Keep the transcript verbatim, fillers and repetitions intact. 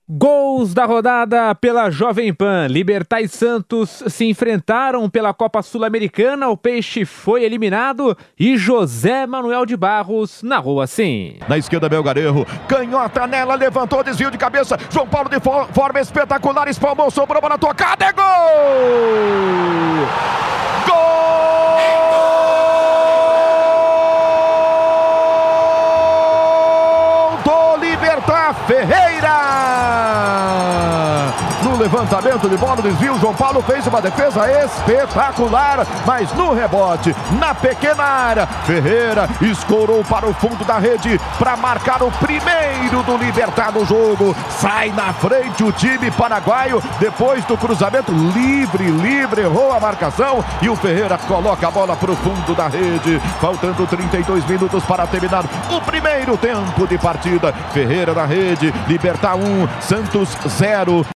Gols da rodada pela Jovem Pan. Libertad e Santos se enfrentaram pela Copa Sul-Americana. O Peixe foi eliminado e José Manuel de Barros narrou assim. Na esquerda, Melgarejo, canhota nela, levantou, desvio de cabeça. João Paulo de for forma espetacular, espalmou, sobrou, bola tocada, é gol! Gol do Libertad Ferreira! No levantamento de bola, desvio, João Paulo fez uma defesa espetacular, mas no rebote, na pequena área, Ferreira escorou para o fundo da rede para marcar o primeiro do Libertad do jogo. Sai na frente o time paraguaio, depois do cruzamento livre, livre, errou a marcação e o Ferreira coloca a bola para o fundo da rede, faltando trinta e dois minutos para terminar o primeiro tempo de partida. Ferreira na rede, Libertad um, Santos zero.